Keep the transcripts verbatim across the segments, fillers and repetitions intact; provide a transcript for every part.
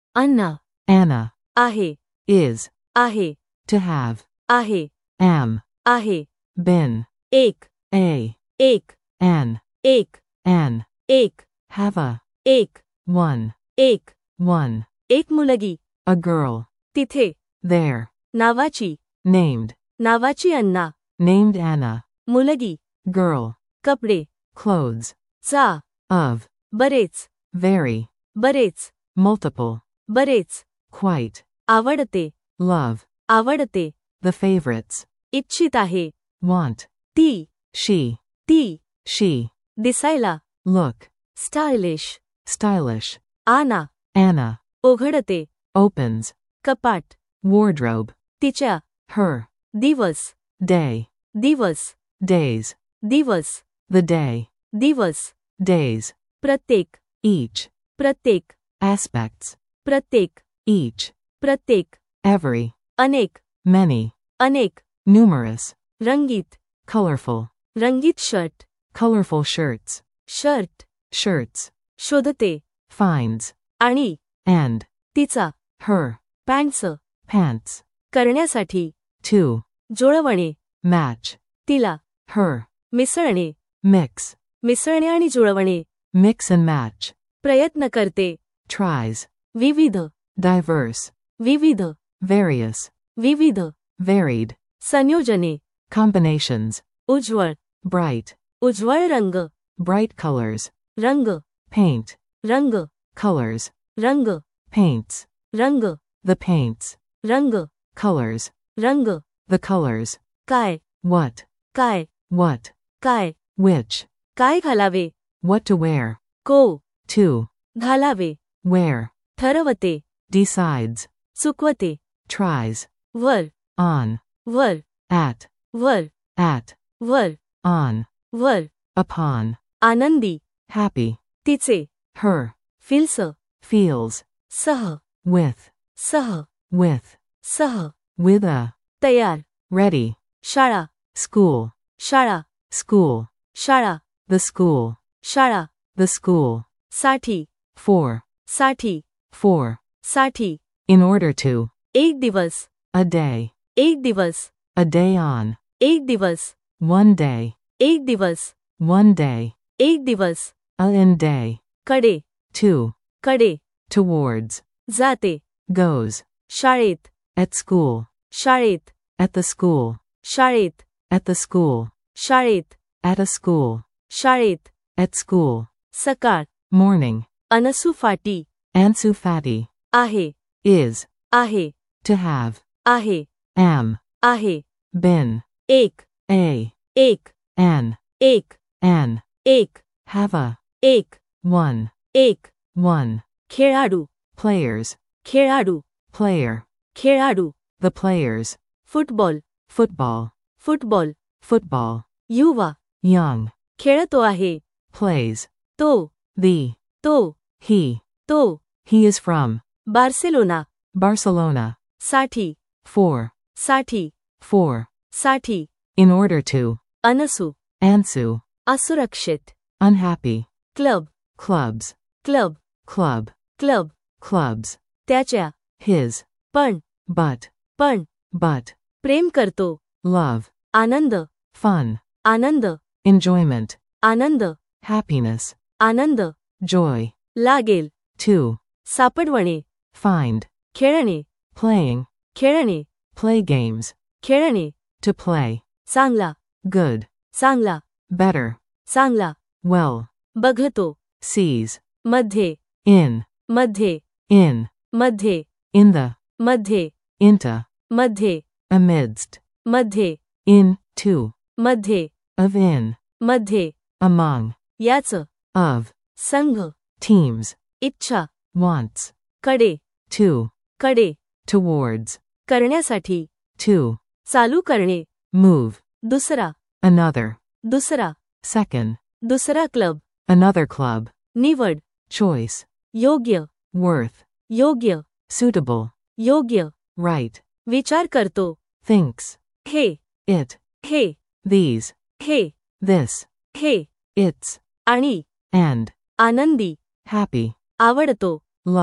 अन्ना, Anna, आहे, is, आहे, to have, आहे, am, आहे, been, एक, a, एक, an, एक, an, एक, have a, एक, one, एक, one, एक मुलगी, a girl, तिथे, there, नावाची, named, नावाची अन्ना, named Anna, मुलगी, girl, कपडे, clothes, चा, of, बरेच, very, बरेच, multiple, बरेच, quite, आवडते, love, आवडते, the favorites, इच्छित आहे, want, ती, she, ती, she, दिसायला, look, stylish, stylish, Anna, Anna, उघडते, opens, कपाट, wardrobe, तिच्या, her, दिवस, day, दिवस, days, दिवस, the day, दिवस, days, प्रत्येक, each, प्रत्येक, aspects, प्रत्येक, each, प्रत्येक, every, अनेक, many, अनेक, numerous, रंगीत, colorful, रंगीत shirt, colorful shirts, shirt, shirts, शोधते, finds, आणि, and, तिचा, her, पॅन्ट्स, pants, करण्यासाठी, to, जुळवणे, match, तिला, her, मिसळणे, mix, मिसळणे आणि जुळवणे, mix and match, प्रयत्न करते, tries, विविध, diverse, विविध, various, विविध, varied, संयोजने, combinations, उज्ज्वळ, bright, उज्ज्वळ रंग, bright colors, रंग, paint, रंग, colors, रंग, paints, रंग, the paints, रंग, colors, रंग, the colors, काय, what, काय, what, काय, which, काय घालावे, what to wear, को, to, घालावे, where, ठरवते, decides, चुकवते, tries, were, on, were, at, were, at, were, on, were, upon, Anandi, happy, तिचे, her, फिल्स, feels, सह, with, सह, with, सह, with a, तयार, ready, शाळा, school, शाळा, school, शाळा, the school, शाळा, the school, साठी, for, साठी, for, साठी, in order to, एक दिवस, a day, एक दिवस, a day on, एक दिवस, one day, एक दिवस, one day, एक दिवस, a in day, कडे, to, कडे, towards, जाते, goes, शाळेत, at school, शाळेत, at the school, शाळेत, at the school, शाळेत, at a school, शाळेत, at school, सकाळ, morning, अनसू फाटी, Ansu Fati, आहे, is, आहे, to have, आहे, am, आहे, been, एक, a, एक, an, एक, an, एक, have a, एक, one, एक, one, खेळाडू, players, खेळाडू, player, खेळाडू, the players, football, football, football, football, युवा, young, खेळतो आहे, plays, तो, the, तो, he, तो, he is from, Barcelona, Barcelona, साठी, for, साठी, for, साठी, in order to, Ansu, Ansu, असुरक्षित, unhappy, club, clubs, club, club, club, clubs, त्याच्या, his, पण, but, पण, but, प्रेम करतो, love, आनंद, fun, आनंद, enjoyment, आनंद, happiness, आनंद, joy, लागेल, to, सापडवणे, find, खेळणे, playing, खेळणे, play games, खेळणे, to play, चांगला, good, चांगला, better, चांगला, well, बघतो, sees, मध्ये, in, मध्ये, in, मध्ये, in the, मध्ये, into, मध्ये, amidst, मध्ये, in, to, मध्ये, of in, मध्ये, among, याच, of, संघ, teams, इच्छा, wants, कडे, to, कडे, towards, करण्यासाठी, to, चालू करणे, move, दुसरा, another, दुसरा, second, दुसरा क्लब, another club, निवड, choice, योग्य, worth, योग्य, suitable, योग्य, right, विचार करतो, thinks, hey, it, hey, these, hey, this, hey, its, आणि, and, आनंदी, happy, आवडतो, love,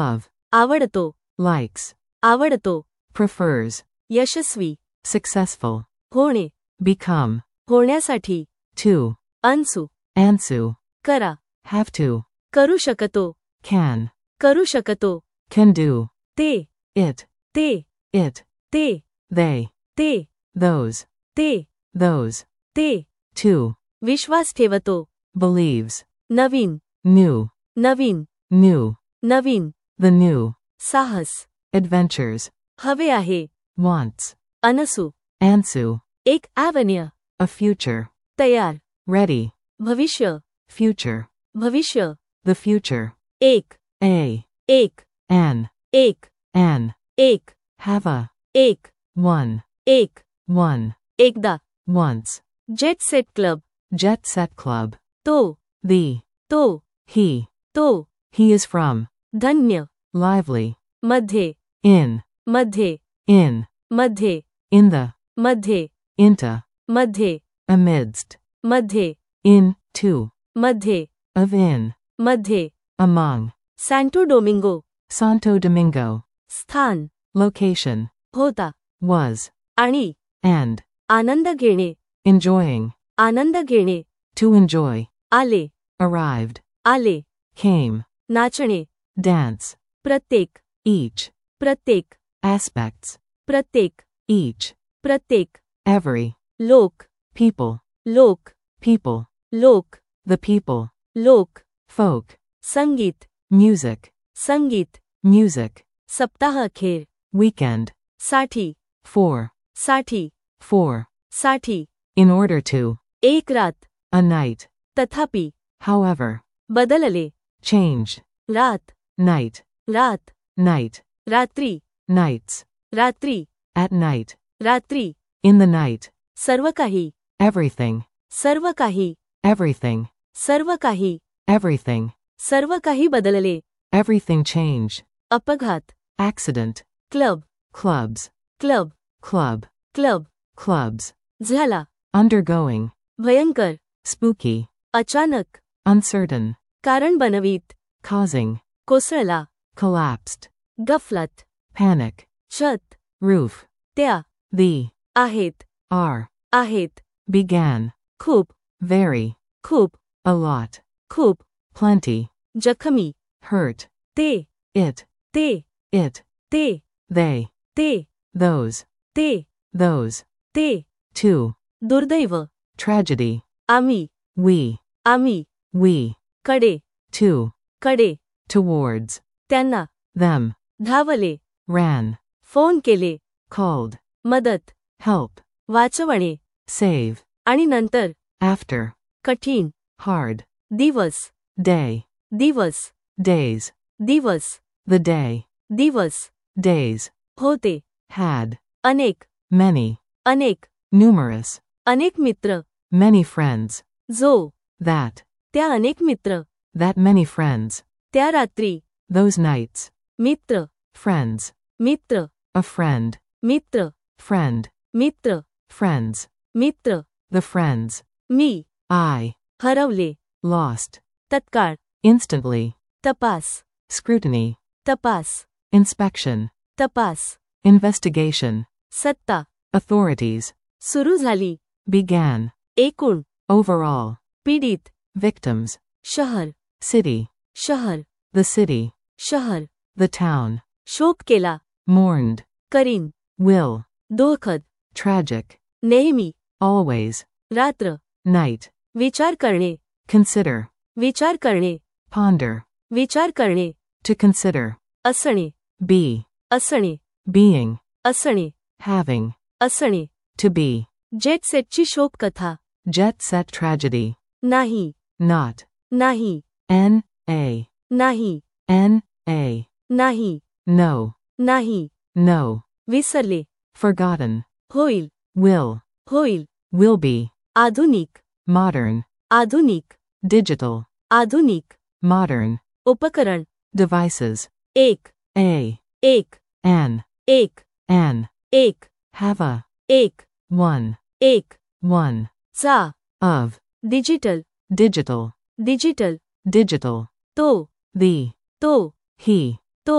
आवडतो, likes, आवडतो, prefers, यशस्वी, successful, होणे, become, होण्यासाठी, to, अनसू, answer, करा, have to, करू शकतो, can, करू शकतो, can do, ते, it, ते, it, ते, they, ते, those, ते, those, ते, to, विश्वास ठेवतो, believes, Naveen, new, Naveen, new, Naveen, the new, साहस, adventures, हवे आहे, wants, अनसू, answer, एक ॲव्हन्य, a future, तयार, ready, भविष्य, future, भविष्य, the future, एक, a, एक, an, एक, an, एक, have a, एक, one, एक, one, एकदा, once, jet set club, jet set club, तो, the, तो, he, तो, he is from, धन्य, lively, मध्ये, in, मध्ये, in, मध्ये, in the, मध्ये, into, मध्ये, amidst, मध्ये, in, to, मध्ये, of in, मध्ये, among, Santo Domingo, Santo Domingo, स्थान, location, होता, was, आणि, and, आनंद घेणे, enjoying, आनंद घेणे, to enjoy, आले, arrived, आले, came, नाचणे, dance, प्रत्येक, each, प्रत्येक, aspects, प्रत्येक, each, प्रत्येक, every, लोक, people, लोक, people, लोक, the people, लोक, folk, संगीत, music, संगीत, music, सप्ताह अखेर, weekend, साठी, for, साठी, for, साठी, in order to, एक रात, a night, तथापि, however, बदलले, change, रात, night, रात, night, रात्री, nights, रात्री, at night, रात्री, in the night, सर्व काही, everything, सर्व काही, everything, सर्व काही, everything, सर्व काही बदलले, everything change, अपघात, accident, club, clubs, club, club, club, clubs, झाला, undergoing, भयंकर, spooky, अचानक, uncertain, कारण बनवीत, causing, कोसळला, collapsed, गफलत, panic, छत, roof, त्या, the, आहेत, are, आहेत, began, खूप, very, खूप, a lot, खूप, plenty, जखमी, hurt, ते, it, ते, it, ते, they, ते, those, ते, those, ते, two, दुर्दैव, tragedy, आम्ही, we, आम्ही, we, कडे, to, कडे, towards, त्यांना, them, धावले, ran, फोन केले, called, मदत, help, वाचवणे, save, आणि नंतर, after, कठीण, hard, दिवस, day, दिवस, days, दिवस, the day, दिवस, days, होते, had, अनेक, many, अनेक, numerous, अनेक मित्र, many friends, जो, that, त्या अनेक मित्र, that many friends, त्या रात्री, those nights, Mitra, friends, Mitra, a friend, Mitra, friend, Mitra, friends, Mitra, the friends, me, I, हरवले, lost, तत्काळ, instantly, तपास, scrutiny, तपास, inspection, तपास, investigation, सत्ता, authorities, सुरू झाली, began, एकूण, overall, पीडित, victims, शहर, city, शहर, the city, शहर, the town, शोक केला, mourned, करीन, will, दुःखद, tragic, नेहमी, always, रात्र, night, विचार करणे, consider, विचार करणे, ponder, विचार करणे, to consider, असणे, be, असणे, being, असणे, having, असणे, to be, जेट सेटची शोककथा, jet set tragedy, नाही, not, नाही, n, a, नाही, n, a, नाही, no, नाही, no, विसरले, forgotten, होईल, will, होईल, will be, आधुनिक, modern, आधुनिक, digital, आधुनिक, modern, उपकरण, devices, एक, a, एक, an, एक, an, एक, have a, एक, one, एक, one, चा, of, digital, digital, digital, digital, तो, the, तो, he, तो,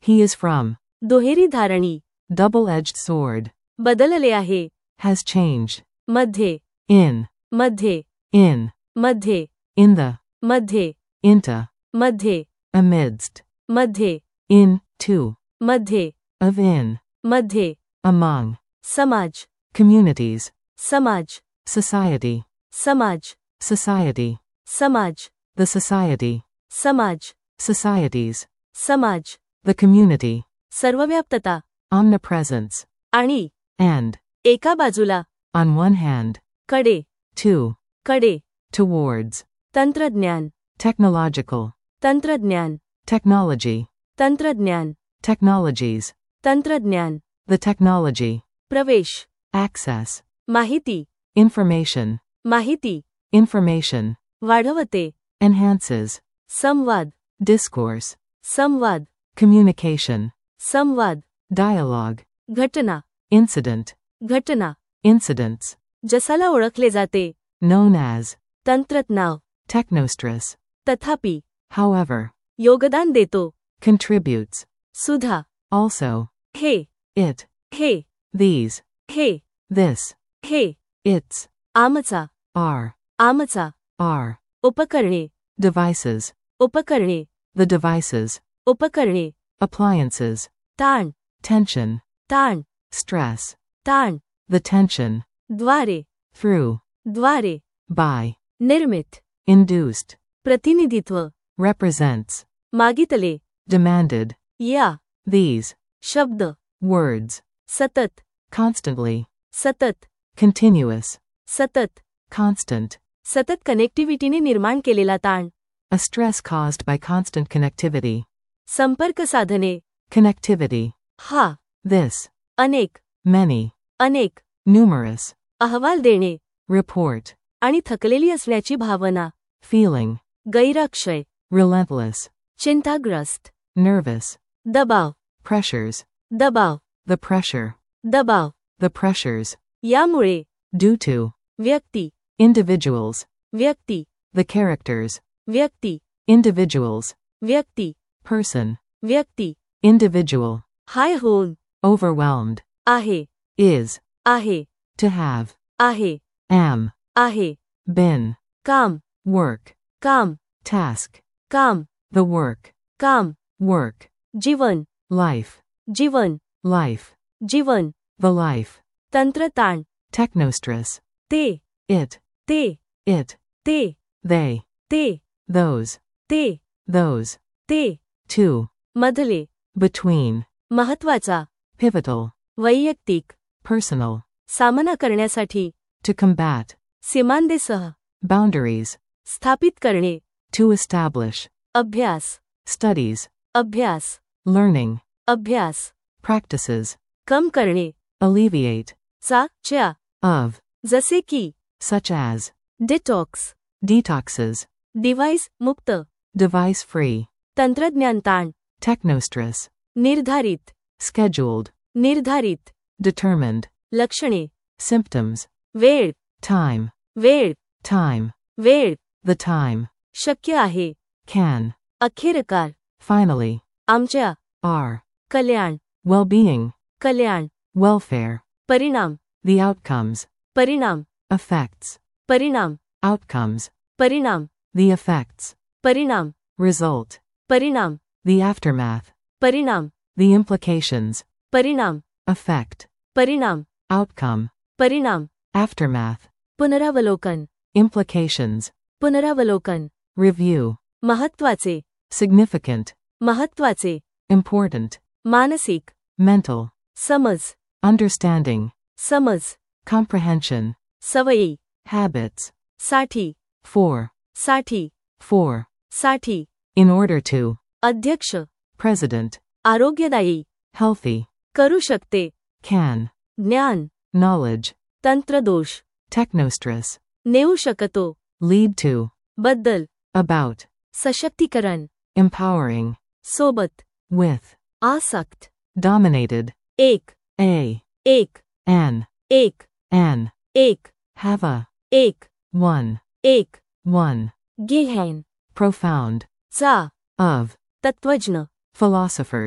He is from. दुहेरी धारणी. Double-edged sword. बदलले आहे. Has changed. मध्ये. In. मध्ये. In. मध्ये. In the. मध्ये. Into. मध्ये. Amidst. मध्ये. In. To. मध्ये. Of in. मध्ये. Among. समाज. Communities. समाज. Society. समाज. Society. समाज. The society. समाज. Societies. समाज. The community. सर्वव्याप्तता. Omnipresence. आणि. And. एका बाजूला. On one hand. कडे. To. कडे. Towards. तंत्रज्ञान. Technological. तंत्रज्ञान. Technology. तंत्रज्ञान. Technologies. तंत्रज्ञान. The technology. प्रवेश. Access. माहिती. Information. माहिती. Information. वाढवते. Enhances. संवाद. Discourse. संवाद. Communication. संवाद. Dialogue. घटना. Incident. घटना. Incidents. जसाला ओळखले जाते. Known as. तंत्रज्ञान. Technostress. तथापि. However. योगदान देतो. Contributes. Sudha. Also. Hey. It. Hey. These. Hey. This. Hey. Its. आमचा. Are. आमचा. Are. उपकरणे. Devices. उपकरणे. The devices. उपकरणे. Appliances. ताण. Tension. ताण. Stress. ताण. The tension. द्वारे. Through. द्वारे. By. निर्मित. Induced. प्रतिनिधित्व. Represents. मागितले. Demanded. या. These. शब्द. Words. सतत. Constantly. सतत. Continuous. सतत. Constant. सतत कनेक्टिव्हिटीने निर्माण केलेला ताण. A stress caused by constant connectivity. संपर्क साधने. Connectivity. हा. This. अनेक. Many. अनेक. Numerous. अहवाल देणे. Report. आणि थकलेली असण्याची भावना. Feeling. गैराक्षय. Relentless. चिंताग्रस्त. Nervous. दबाव. Pressures. दबाव. The pressure. दबाव. The pressures. यामुळे. Due to. व्यक्ती. Individuals. व्यक्ती. The characters. व्यक्ती. Individuals. व्यक्ती. Person. व्यक्ती. Individual. हाय होऊन. Overwhelmed. आहे. Is. आहे. To have. आहे. Am. आहे. Been. काम. Work. काम. Task. काम. The work. काम. Work. जीवन. Life. जीवन. Life. जीवन. The life. तंत्रताण. Technostress. ते. It. ते. It. ते. They. ते. Those. ते. Those. ते. To. मधले. Between. महत्वाचा. Pivotal. वैयक्तिक. Personal. सामना करण्यासाठी. To combat. सीमांदेसह. Boundaries. स्थापित करणे. To establish. अभ्यास. Studies. अभ्यास. Learning. अभ्यास. Practices. कम करणे. Alleviate. चा. च्या. Of. जसे की. Such as. Detox. Detoxes. Device मुक्त. Device free. तंत्रज्ञान ताण. Technostress. निर्धारित. Scheduled. निर्धारित. Determined. लक्षणे. Symptoms. वेळ. Time. वेळ. Time. वेळ. The time. शक्य आहे. Can. अखेरकार. Finally. आमच्या. Are. Kalyan. Well-being. Kalyan. Welfare. परिणाम. The outcomes. परिणाम. Effects. परिणाम. Outcomes. परिणाम. The effects. परिणाम. Result. परिणाम. The aftermath. परिणाम. The implications. परिणाम. Effect. परिणाम. Outcome. परिणाम. Aftermath. पुनरावलोकन. Implications. पुनरावलोकन. Review. महत्वाचे. Significant. महत्वाचे. Important. मानसिक. Mental. समज. Understanding. समज. Comprehension. सवयी. Habits. साठी. For. साठी. For. साठी. In order to. अध्यक्ष. President. आरोग्यदायी. Healthy. करू शकते. Can. ज्ञान. Knowledge. तंत्रदोष. Technostress. नेऊ शकतो. Lead to. बद्दल. About. सशक्तीकरण. Empowering. सोबत. With. आसक्त. Dominated. एक. A. एक. An. एक. An. एक. Have a. एक. One. एक. One. गेहन. Profound. चा. Of. तत्वज्ञ. Philosophers.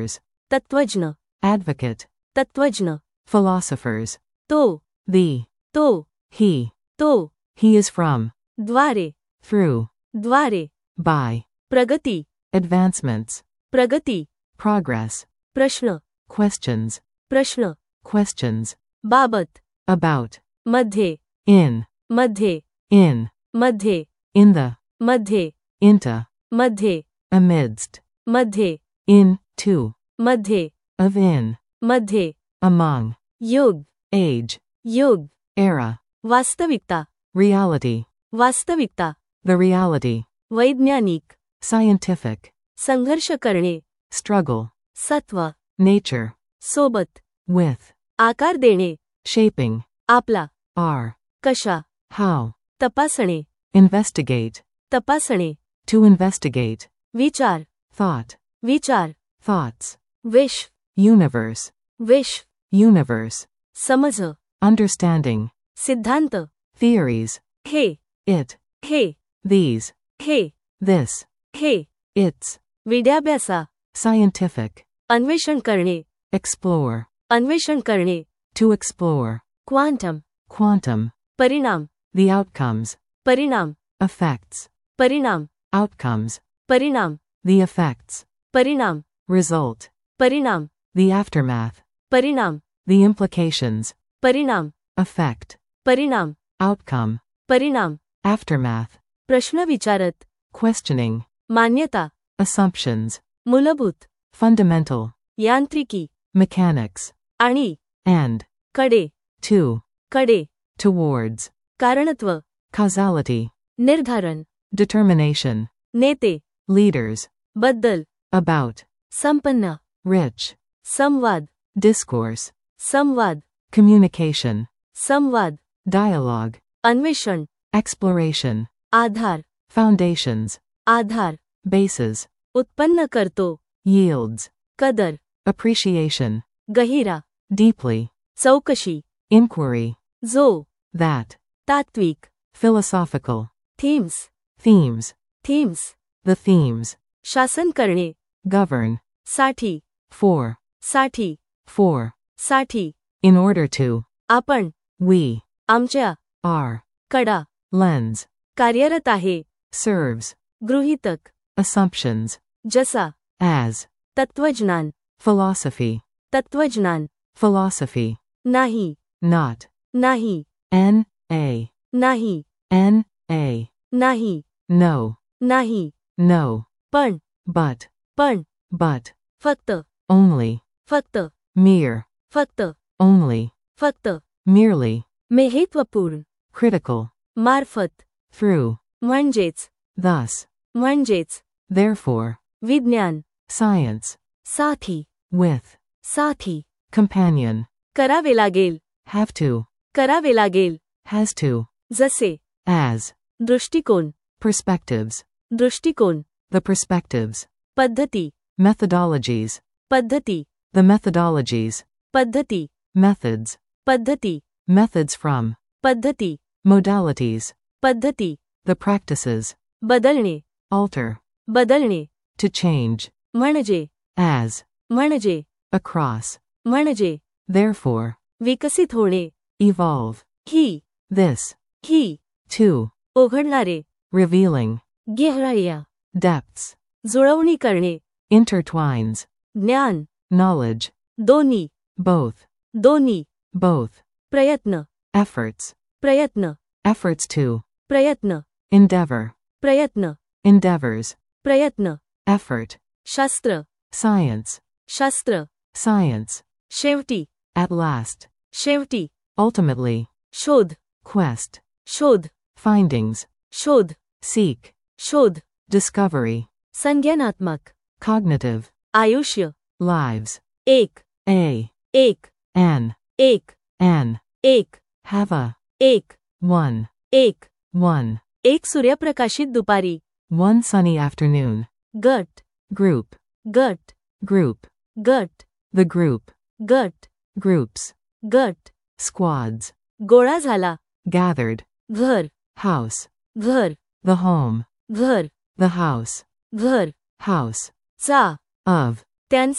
तत्वज्ञ advocate, तत्वज्ञ philosophers, तो the, तो he, तो he is from, द्वारे through, द्वारे by, प्रगती advancements, प्रगती progress, प्रश्न questions, प्रश्न questions, बाबत about, मध्ये in, मध्ये in, मध्ये in the, मध्ये into, मध्ये amidst, मध्ये in, to, मध्ये of in, मध्ये among, युग age, युग era, वास्तविकता reality, वास्तविकता the reality, वैज्ञानिक scientific, संघर्ष करणे struggle, सत्व nature, सोबत with, आकार देणे shaping, आपला are, कशा how, तपासणे investigate, तपासणे to investigate, विचार thought, विचार thoughts, विश्व universe, विश्व universe, समज understanding, सिद्धांत theories, hey it, hey these, hey this, hey its, विद्याभ्यासा scientific, अन्वेषण करणे explore, अन्वेषण करणे to explore, क्वांटम quantum, परिणाम the outcomes, परिणाम effects, परिणाम outcomes, परिणाम the effects, परिणाम result, परिणाम the aftermath, परिणाम the implications, परिणाम effect, परिणाम outcome, परिणाम aftermath, प्रश्न विचारत questioning, मान्यता assumptions, मूलभूत fundamental, यांत्रिकी mechanics, आणि and, कडे to, कडे towards, कारणत्व causality, निर्धारण determination, नेते leaders, बद्दल about, संपन्न rich, संवाद discourse, संवाद communication, संवाद dialogue, अन्वेषण exploration, आधार foundations, आधार bases, उत्पन्न करतो yields, कदर appreciation, गहिरा deeply, चौकशी inquiry, जो that, तात्विक philosophical, themes themes, themes the themes, शासन करणे govern, साठी for, साठी for, साठी in order to, आपण we, आमच्या are, कडा lens, कार्यरत आहे serves, गृहीतक assumptions, जसा as, तत्वज्ञान philosophy, तत्वज्ञान philosophy, नाही not, नाही n, a, नाही n, a, नाही no, नाही no, पण but, पण but, फक्त only, फक्त mere, फक्त only, फक्त merely, मेहेत्वपूर्ण critical, मार्फत through, म्हणजेच thus, म्हणजेच therefore, विज्ञान science, साथी with, साथी companion, करावे लागेल have to, करावे लागेल has to, जसे as, दृष्टिकोन perspectives, दृष्टिकोन the perspectives, पद्धती methodologies, पद्धती the methodologies, पद्धती methods, पद्धती methods from, पद्धती modalities, पद्धती the practices, बदलणे alter, बदलणे to change, म्हणजे as, म्हणजे across, म्हणजे therefore, विकसित होणे evolve, he this, he to, ओघडणारे revealing, गहराया depths, जुळवणी करणे intertwines, ज्ञान knowledge, दोन्ही both, दोन्ही both, प्रयत्न efforts, प्रयत्न efforts to, प्रयत्न endeavor, प्रयत्न endeavors, प्रयत्न effort, शास्त्र science, शास्त्र science, शेवटी at last, शेवटी ultimately, शोध quest, शोध findings, शोध seek, शोध discovery, संज्ञानात्मक cognitive, आयुष्य lives, एक a, एक an, एक an, एक have a, एक one, एक one, एक सूर्यप्रकाशित दुपारी one sunny afternoon, gut group, gut group, gut the group, gut groups, gut squads, गोळा झाला gathered, घर house, घर the home, घर the house, घर house, चा of, त्यांचे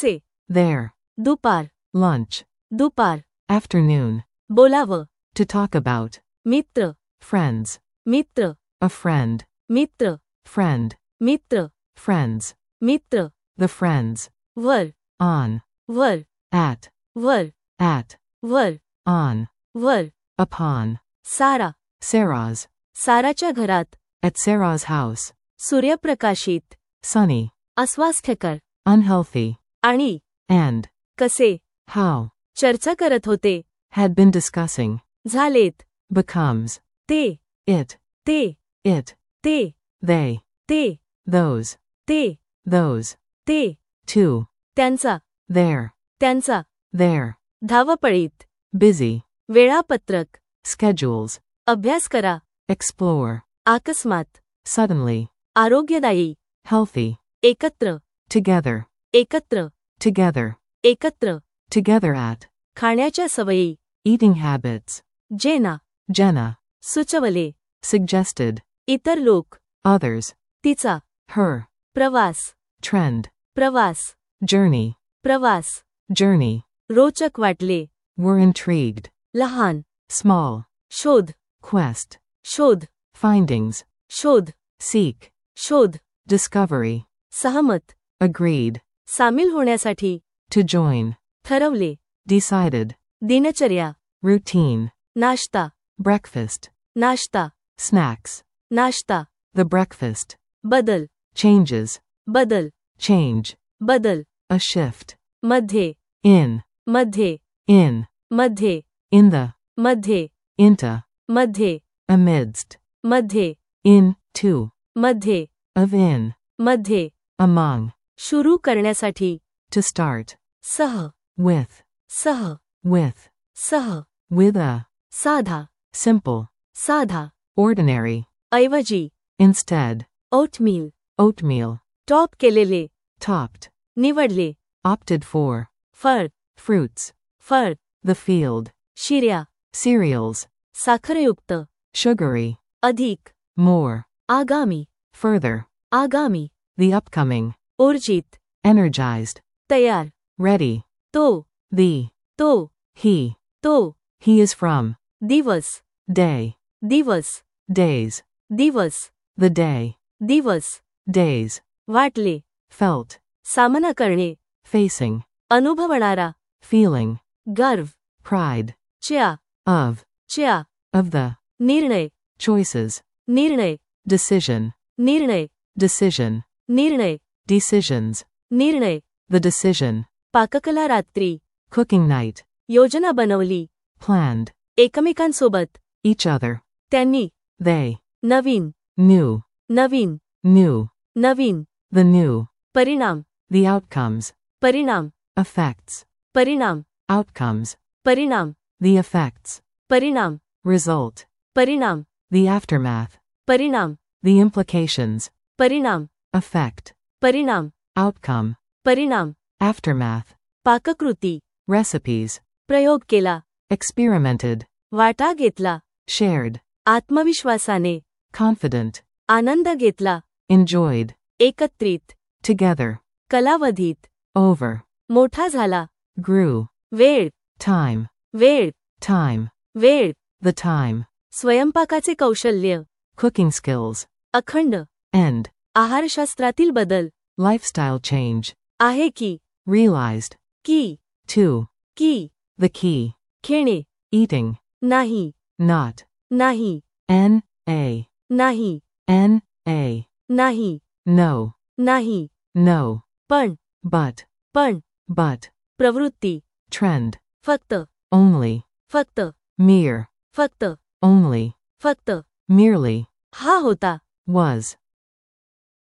there, दुपार lunch, दुपार afternoon, बोलावं to talk about, Mitra friends, Mitra a friend, Mitra friend, Mitra friends, Mitra the friends, were on, were at, were at, were on, were upon, सारा Sarah's, साराच्या घरात at Sarah's house, सूर्यप्रकाशित sunny, अस्वास्थ्यकर unhealthy, आणि and, कसे how, चर्चा करत होते had been discussing, झालेत becomes, ते it, ते it, ते they, ते those, ते those, ते two, त्यांचा their, त्यांचा their, धावपळीत busy, वेळापत्रक schedules, अभ्यास करा explore, अकस्मात suddenly, आरोग्यदायी healthy, एकत्र together, एकत्र together, एकत्र together at, खाण्याच्या सवयी eating habits, जेना Jenna, सुचवले suggested, इतर लोक others, तिचा her, प्रवास trend, प्रवास journey, प्रवास journey, रोचक वाटले were intrigued, लहान small, शोध quest, शोध findings, शोध seek, शोध discovery, सहमत agreed, सामील होण्यासाठी to join, ठरवले decided, दिनचर्या routine, नाश्ता breakfast, नाश्ता snacks, नाश्ता the breakfast, बदल changes, बदल change, बदल a shift, मध्ये in, मध्ये in, मध्ये in the, मध्ये into, मध्ये amidst, मध्ये in, to, मध्ये of in, मध्ये among, सुरू करण्यासाठी to start, सह with, सह with, सह with a, साधा simple, साधा ordinary, ऐवजी instead, ओटमील oatmeal, टॉप केलेले topped, निवडले opted for, फळ fruits, फळ the field, शिर्या cereals, साखरयुक्त sugary, अधिक more, आगामी further, आगामी the upcoming, ऊर्जित energized, तयार ready, तो the, तो he, तो he is from, दिवस day, दिवस days, दिवस the day, दिवस days, वाटले felt, सामना करणे facing, अनुभवणारा feeling, गर्व pride, च्या of, च्या of the, निर्णय choices, निर्णय decision, निर्णय decision, निर्णय decisions, निर्णय the decision, पाककला रात्री cooking night, योजना बनवली planned, एकमेकांसोबत each other, त्यांनी they, Naveen new, Naveen new, Naveen the new, परिणाम the outcomes, परिणाम effects, परिणाम outcomes, परिणाम the effects, परिणाम result, परिणाम the aftermath, परिणाम the implications, परिणाम effect, परिणाम outcome, परिणाम aftermath, पाककृती recipes, प्रयोग केला experimented, वाटा घेतला shared, आत्मविश्वासाने confident, आनंद घेतला enjoyed, एकत्रित together, कलावधीत over, मोठा झाला grew, वेळ time, वेळ time, वेळ the time, स्वयंपाकाचे कौशल्य cooking skills, अखंड end, आहारशास्त्रातील बदल lifestyle change, आहे की realized, की to, की the key, खेणे eating, नाही not, नाही n, a, नाही n, a, नाही no, नाही no, पण but, पण but, प्रवृत्ती trend, फक्त only, फक्त mere, फक्त only, फक्त merely, हा होता was,